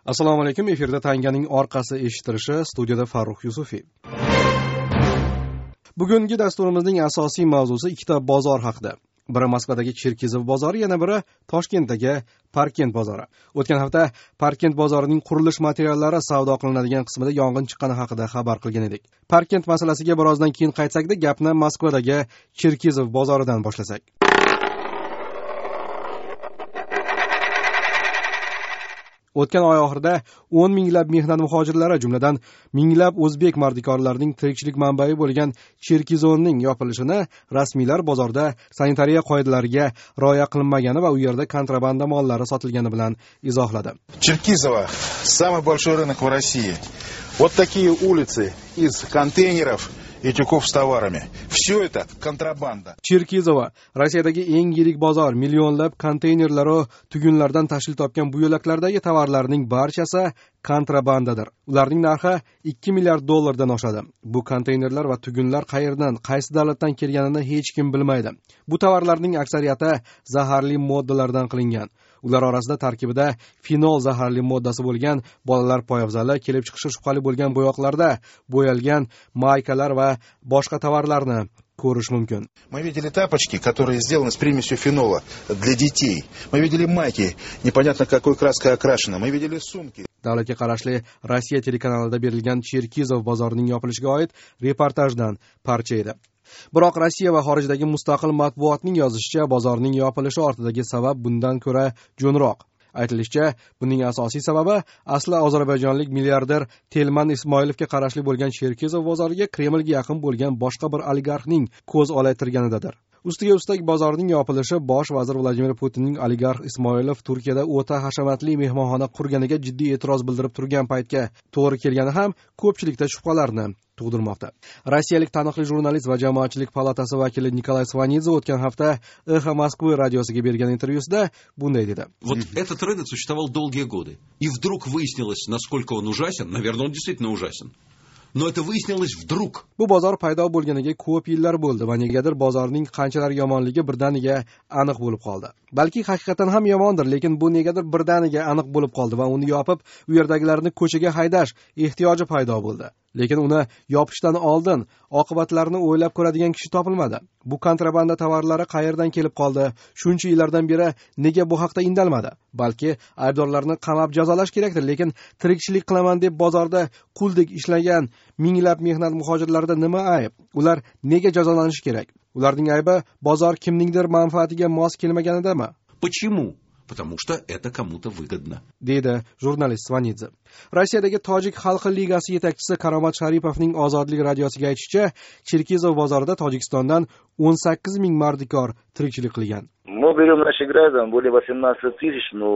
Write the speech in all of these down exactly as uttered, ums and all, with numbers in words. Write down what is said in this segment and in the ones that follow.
Assalomu alaykum. Efirda Tanganing orqasi eshitilishi, studiyada Farruh Yusufiy. Bugungi dasturimizning asosiy mavzusi ikkita bozor haqida. Biri Moskvadagi Cherkizov bozori, yana biri Toshkentdagi Parkent bozori. O'tgan hafta Parkent bozorining qurilish materiallari savdo qilinadigan qismida yong'in chiqqani haqida xabar qilgan edik. Parkent masalasiga birozdan keyin qaytsakda, gapni Moskvadagi Cherkizov bozoridan boshlasak. O'tgan oy oxirida o'n minglab mehnat muhojirlari, jumladan minglab o'zbek mardikorlarining tirikchilik manbai bo'lgan Cherkizovning yopilishini rasmiylar bozorda sanitariya qoidalariga rioya qilinmagani va u yerda kontrabanda mollari sotilgani bilan izohladi. Черкизово – самый большой рынок в России. Вот такие улицы из контейнеров и тюков с товарами. Все это контрабанда. Cherkizova Rossiyadagi eng yirik bozor, millionlab konteynerlar va tugunlardan tashkil topgan bu yo'laklardagi tovarlarning barchasi kontrabandadir. Ularning narxi ikki milliard dollardan oshadi. Bu konteynerlar va tugunlar qayerdan, qaysi davlatdan kelganini hech kim bilmaydi. Bu tovarlarning aksariyati zaharli moddalardan qilingan. Ular orasida tarkibida fenol zaharli moddasi bo'lgan, bolalar poyabzali, kelib chiqishi shubhali bo'lgan bo'yoqlarda bo'yalgan maykalar va boshqa tovarlarni ko'rish mumkin. Мы видели тапочки, которые сделаны с примесью фенола для детей. Мы видели майки, непонятно какой краской окрашены. Мы видели сумки. Davlatga qarashli Rossiya telekanalida berilgan Cherkizov bozorining yopilishiga oid reportajdan parcha edi. Biroq Rossiya va xorijdagi mustaqil matbuotning yozishicha, bozorning yopilishi ortidagi sabab bundan ko'ra jo'nroq. Aytilishicha, buning asosiy sababi asli ozarbayjonlik milliarder Telman Ismoilovga qarashli bo'lgan Cherkizov bozoriga Kremlga yaqin bo'lgan boshqa bir oligarxning ko'z olaytirganidadir. Ustiga ustak bozorning yopilishi bosh vazir Vladimir Putinning oligarx Ismoilov Turkiyada o'ta hashamatli mehmonxona qurganiga jiddiy e'tiroz bildirib turgan paytga to'g'ri kelgani ham ko'pchilikda shubhalarni tug'dirmoqda. Rossiyalik taniqli jurnalist va jamoatchilik palatasi vakili Nikolay Svanidze o'tgan hafta Эхо Москвы radiosiga bergan intervyusida bunday dedi. Вот этот рынок существовал долгие годы. И вдруг выяснилось, насколько он ужасен. Наверное, он действительно ужасен. Но это выяснилось вдруг. Bu bozor paydo bo'lganiga ko'p yillar bo'ldi va negadir bozorning qanchalar yomonligi birdaniga aniq bo'lib qoldi. Balki haqiqatan ham yomondir, lekin bu negadir birdaniga aniq bo'lib qoldi va uni yopib, u yerdagilarni ko'chaga haydash ehtiyoji paydo bo'ldi. Lekin uni yopishdan oldin oqibatlarini o'ylab ko'radigan kishi topilmadi. Bu kontrabanda tovarlari qayerdan kelib qoldi? Shuncha yillardan beri nega bu haqda indalmadi? Balki aybdorlarni qamab jazolash kerakdir, lekin tirikchilik qilaman deb bozorda quldek ishlagan minglab mehnat muhojirlarida nima ayb? Ular nega jazolanishi kerak? Ularning aybi bozor kimningdir manfaatiga mos kelmaganidami? Почему? Потому что это kому-то выгодно. Deydi jurnalist Svanidze. Rossiyadagi Tojik xalqi ligasi yetakchisi Karomat Sharipovning Ozodlik radiosiga aytishicha, Cherkizov bozorida Tojikistondan o'n sakkiz ming mardikor tirikchilik qilgan. Мы берем наших граждан, более восемнадцать тысяч, ну,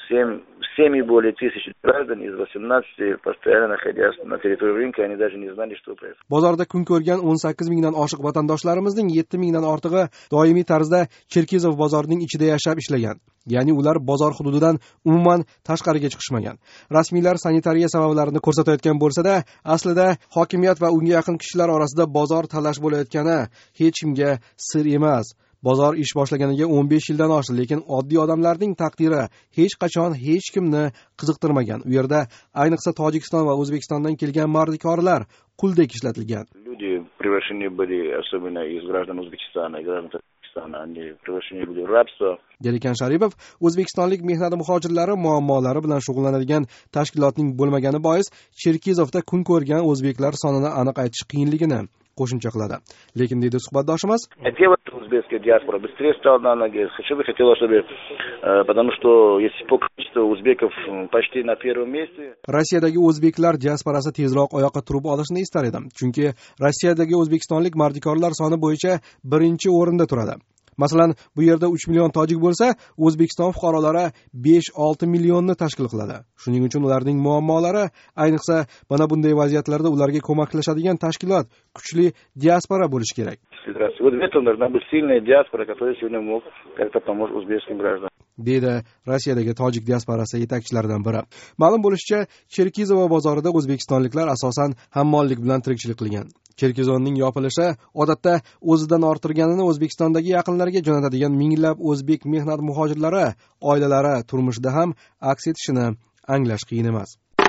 семь более тысяч граждан из восемнадцати, постоянно находясь на территории рынка, они даже не знали, что происходит. Bozorda kun ko'rgan o'n sakkiz mingdan oshiq vatandoshlarimizning yetti mingdan ortig'i doimiy tarzda Cherkizov bozorining ichida yashab ishlagan. Ya'ni ular bozor hududidan umuman tashqariga chiqishmagan. Rasmiylar sanitariya sabablarini ko'rsatayotgan bo'lsa-da, aslida hokimiyat va unga yaqin kishilar orasida bozor talash bo'layotgani hech kimga sir emas. Bozor ish boshlaganiga o'n besh yildan oshdi, lekin oddiy odamlarning taqdiri hech qachon hech kimni qiziqtirmagan. U yerda ayniqsa Tojikiston va O'zbekistondan kelgan mardikorlar quldek ishlatilgan. Люди превращены были, особенно из граждан Узбекистана и граждан Tojikistana, они превращены были в рабство. Derikan Sharipov o'zbekistonlik mehnat muhojirlari muammolari bilan shug'ullanadigan tashkilotning bo'lmagani bois Cherkizovda kun ko'rgan o'zbeklar sonini aniq aytish qiyinligini qo'shimcha qiladi. Lekin deydi suhbatdoshimiz, узбекская диаспора быстрее стала на ноги. Хочу бы хотела, чтобы, потому что если по количеству узбеков почти на первом месте. Rossiyadagi o'zbeklar diasporasi tezroq oyoqqa turib olishini istar edim. Chunki Rossiyadagi o'zbekistonlik mardikorlar soni bo'yicha birinchi o'rinda turadi. Masalan, bu yerda uch million tojik bo'lsa, O'zbekiston fuqarolari besh olti millionni tashkil qiladi. Shuning uchun ularning muammolari, ayniqsa mana bunday vaziyatlarda ularga ko'maklashadigan tashkilot, kuchli diaspora bo'lishi kerak. Вот в этом должна быть сильная диаспора, которая сегодня мог как-то помочь узбекским гражданам. Deydi Rossiyadagi tojik diasporasi yetakchilaridan biri. Ma'lum bo'lishicha, Cherkizov bozorida o'zbekistonliklar asosan hammollik bilan tirikchilik qilgan. Cherkizovning yopilishi odatda o'zidan orttirganini O'zbekistondagi yaqinlariga jo'natadigan minglab o'zbek mehnat muhojirlari oilalari turmushida ham aks etishini anglash qiyin emas.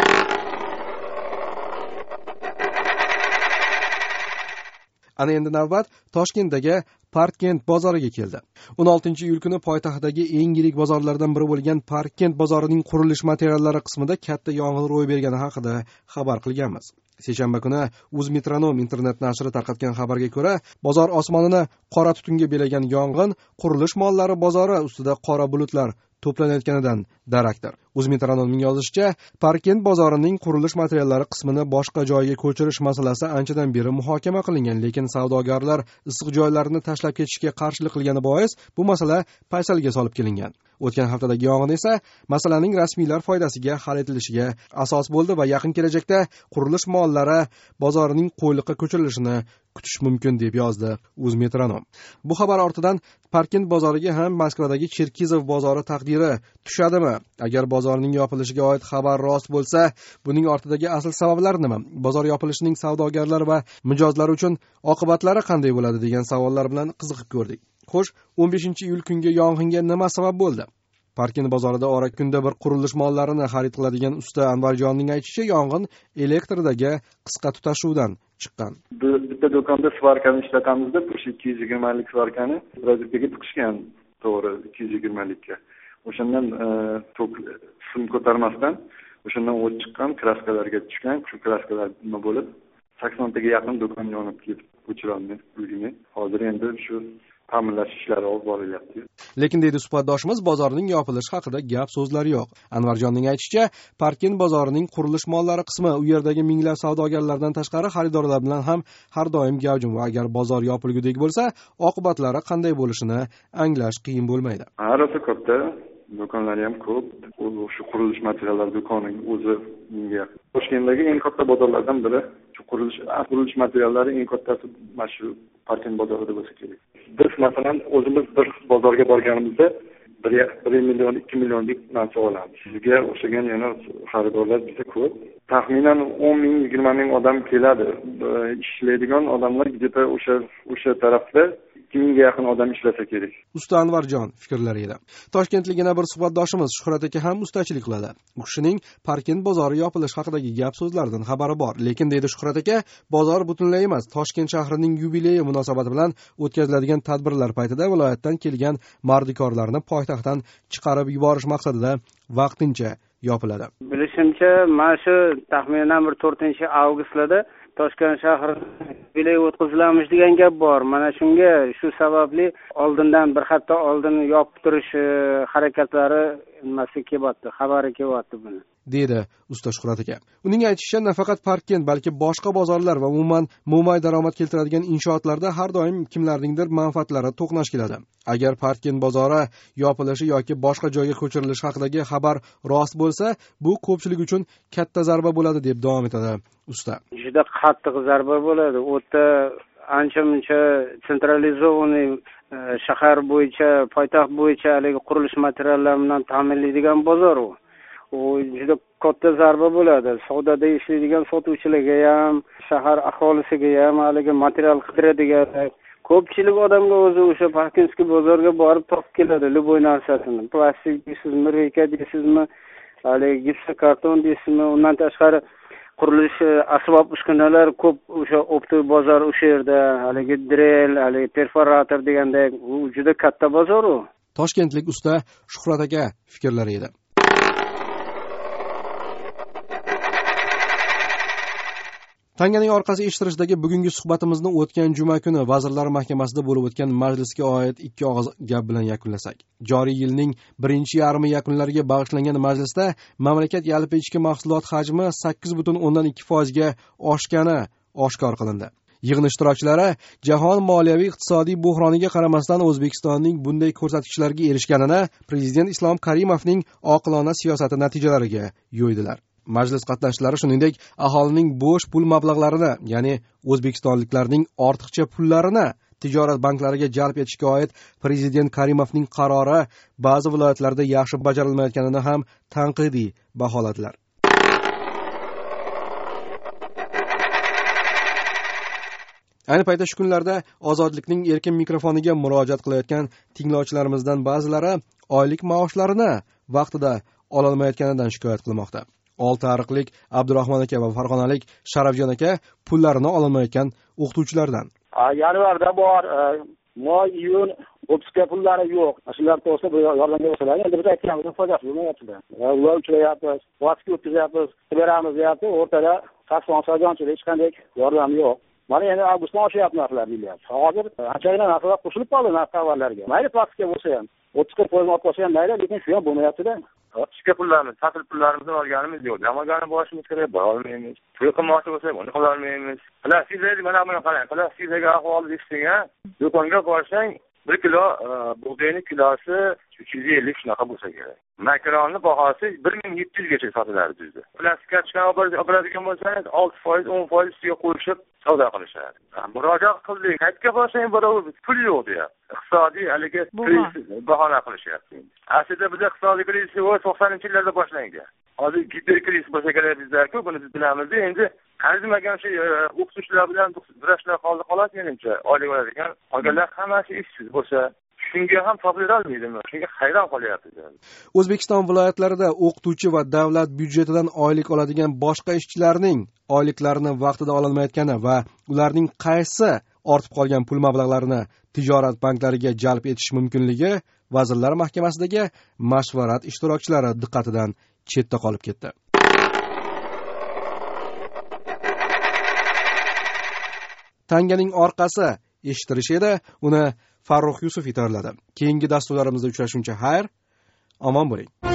Ana endi navbat Toshkentdagi Parkkent bozoriga keldi. o'n oltinchi iyul kuni poytaxtdagi eng yirik bozorlardan biri bo'lgan Parkkent bozorining qurilish materiallari qismida katta yong'in ro'y bergani haqida xabar qilganmiz. Seshanba kuni Uzmetronom internet nashri tarqatgan xabarga ko'ra, bozor osmonini qora tutunga belagan yong'in qurilish mollari bozori ustida qora bulutlar to'planayotganidan darakdir. Uzmetronomning yozishicha, Parkkent bozorining qurilish materiallari qismini boshqa joyga ko'chirish masalasi anchadan beri muhokama qilingan, lekin savdogarlar issiq joylarini tashlab ketishga qarshilik qilgani bois bu masala paysalga solib kelingan. O'tgan haftadagi yong'in esa masalaning rasmiylar foydasiga hal etilishiga asos bo'ldi va yaqin kelajakda qurilish mollari bozorining qo'yliqqa ko'chirilishini kutish mumkin deb yozdi Uzmetronom. Bu xabar ortidan Parkkent bozoriga ham Moskvadagi Cherkizov bozori taqdiri tushadimi? Agar bozorning yopilishiga oid xabar rost bo'lsa, buning ortidagi asl sabablar nima? Bozor yopilishining savdogarlar va mijozlar uchun oqibatlari qanday bo'ladi degan savollar bilan qiziqib ko'rdik. Xo'sh, o'n beshinchi iyul kungi yong'inga nima sabab bo'ldi? Parkkent bozorida ora kunda bir qurilish mollarini xarid qiladigan usta Anvarjonning aytishicha, yong'in elektrdagi qisqa tutashuvdan chiqqan. Bitta do'konda svarkani ishlatamizda, o'sha ikki yuz yigirma lik svarkani rozetkaga tiqishgan, to'g'ri, ikki yuz yigirma likka. O'shandan tok sim ko'tarmasdan o'shandan o't chiqqan, kraskalarga tushgan, shu kraskalar nima bo'lib, saksontaga yaqin do'kon yonib ketib o'chirildi uyini. Hozir endi shu ta'minlash ishlari olib borilyapti. Lekin deydi suhbatdoshimiz, bozorning yopilishi haqida gap so'zlar yo'q. Anvarjonning aytishicha, Parkkent bozorining qurilish mollari qismi u yerdagi minglab savdogarlardan tashqari xaridorlar bilan ham har doim gavjum va agar bozor yopilgudek bo'lsa, oqibatlari qanday bo'lishini anglash qiyin bo'lmaydi. Rosa katta do'konlari ham ko'p. Shu qurilish materiallar do'koni o'zi menga Toshkentdagi eng katta bozorlardan biri. Shu qurilish qurilish materiallari eng kattasi mana shu Parkkent bozorida bo'lsa kerak. Biz masalan o'zimiz bir bozorga borganimizda bir million ikki millionlik narsa olamiz. Sizga o'xshagan yana xaridorlar juda ko'p. Taxminan o'n ming yigirma ming odam keladi. Ishlaydigan odamlar juda o'sha o'sha tarafda ikki mingga yaqin odam ishlasa kerak. Usta Anvarjon fikrlari edi. Toshkentlik yana bir suhbatdoshimiz Shuhrat aka ham ustachilik qiladi. U kishining Parkkent bozori yopilish haqidagi gap so'zlardan xabari bor, lekin deydi Shuhrat aka, bozor butunlay emas, Toshkent shahrining yubileyi munosabati bilan o'tkaziladigan tadbirlar paytida viloyatdan kelgan mardikorlarni poytaxtdan chiqarib yuborish maqsadida vaqtincha yopiladi. Bilishimcha, mana shu taxminan bir to'rtinchi avgustda Toshkent shahri yubiley o'tkazilamiz degan gap bor. Mana shunga shu sababli oldindan bir hafta oldin yopib turish harakatlari nimasi kelyapti, xabari kelyapti buni. Deydi usta Shuhrat aka. Uning aytishicha, nafaqat Parkkent, balki boshqa bozorlar va umuman mo'may daromad keltiradigan inshootlarda har doim kimlarningdir manfaatlari to'qnash keladi. Agar Parkkent bozori yopilishi yoki boshqa joyga ko'chirilishi haqidagi xabar rost bo'lsa, bu ko'pchilik uchun katta zarba bo'ladi deb davom etadi usta. Juda qattiq zarba bo'ladi. U yerda ancha-muncha sentralizovanniy shahar bo'yicha, poytaxt bo'yicha haligi qurilish materiallari bilan ta'minlaydigan bozor u. U juda katta zarba bo'ladi. Savdoda ishlaydigan sotuvchilarga ham, shahar aholisiga ham, haligi material qidiradigan ko'pchilik odamga o'zi o'sha Parkkentskiy bozorga borib topib keladi любой narsasini. Plastik deysizmi, reyka deysizmi, haligi gipsokarton deysizmi, undan tashqari qurilish asbob uskunalar ko'p o'sha optik bozor o'sha yerda, haligi drel, haligi perforator degandek, u juda katta bozor u. Toshkentlik usta Shuhrat aka fikrlari edi. Tanganing orqasi eshittirishdagi bugungi suhbatimizni o'tgan juma kuni Vazirlar Mahkamasida bo'lib o'tgan majlisga oid ikki og'iz gap bilan yakunlasak. Joriy yilning birinchi yarmi yakunlariga bag'ishlangan majlisda mamlakat yalpi ichki mahsulot hajmi sakkiz butun o'ndan ikki foizga oshgani oshkor qilindi. Yig'in ishtirokchilari jahon moliyaviy iqtisodiy buhroniga qaramasdan O'zbekistonning bunday ko'rsatkichlarga erishganini Prezident Islom Karimovning oqilona siyosati natijalariga yo'ydilar. Majlis qatnashchilari shuningdek aholining bo'sh pul mablag'larini, ya'ni o'zbekistonliklarning ortiqcha pullarini tijorat banklariga jalb etishga oid Prezident Karimovning qarori ba'zi viloyatlarda yaxshi bajarilmayotganini ham tanqidiy baholadilar. Ayni paytda shu kunlarda Ozodlikning erkin mikrofoniga murojaat qilayotgan tinglovchilarimizdan ba'zilari oylik maoshlarini vaqtida ololmayotganidan shikoyat qilmoqda. Oltiariqlik Abdurahmon aka va Farg'onalik Sharafjon aka pullarini ololmayotgan o'qituvchilardan. Yanvarda bor, moy, iyun o'tizga pullari yo'q. Shular to'g'risida yordamga bo'lsalar, endi biz aytganimizni foydasi bo'lmayapti. Ular uchrayapmiz, vaqtga o'tkazayapmiz, beramiz deyapti, o'rtada sakson sajonchilik hech qanday yordam yo'q. Mana endi avgustdan oshyapti narxlar deyapti. Hozir anchagina narxlar qo'shilib qoldi narx avvallarga. Mayli plastikka bo'lsa ham, o'ttiz foiz olib qolsa ham mayli, lekin shu ham bo'lmayapti-da. Ichki pullarimiz, ta'til pullarimizni olganimiz yo'q. Jamagani borishimiz kerak, bora olmaymiz. To'y qilmoqchi bo'lsak, buni qila olmaymiz. Plastikdagi mana buni qarang, plastikdagi ahvolni eshitsang, do'konga borsang, bir kilo bug'doyning kilosi uch yuz ellik shunaqa bo'lsa kerak. Makronni bahosi bir ming yetti yuz gacha sotiladi bizda. Plastikka chiqan oberadigan bo'lsangiz, olti foiz, o'n foiz ustiga qo'yishib savdo qilishadi. Murojaat qildik. Qayerga borsang, birov pul yo'q deyapti. Iqtisodiy haligi bahona qilishyapti. Aslida biz iqtisodiy krizis to'qsoninchi yillarda boshlangan. Hozir giperkriz bo'lsa kerak bizda-ku, buni biz bilamiz. Endi arzimagan shu o'qituvchilar bilan birlashlar qoldi xolos menimcha. Oylik oladigan qolganlar hammasi ishsiz bo'lsa, shunga ham topila olmaydimi? Shunga hayron qolyapmiz. O'zbekiston viloyatlarida o'qituvchi va davlat byudjetidan oylik oladigan boshqa ishchilarning oyliklarini vaqtida ololmayotgani va ularning qaysi ortib qolgan pul mablag'larini tijorat banklariga jalb etish mumkinligi Vazirlar Mahkamasidagi mashvarat ishtirokchilari diqqatidan chetda qolib ketdi. Tanganing orqasi eshittirish edi, uni Farruh Yusuf itorladi. Keyingi dasturlarimizda uchrashguncha xayr, omon bo'ling.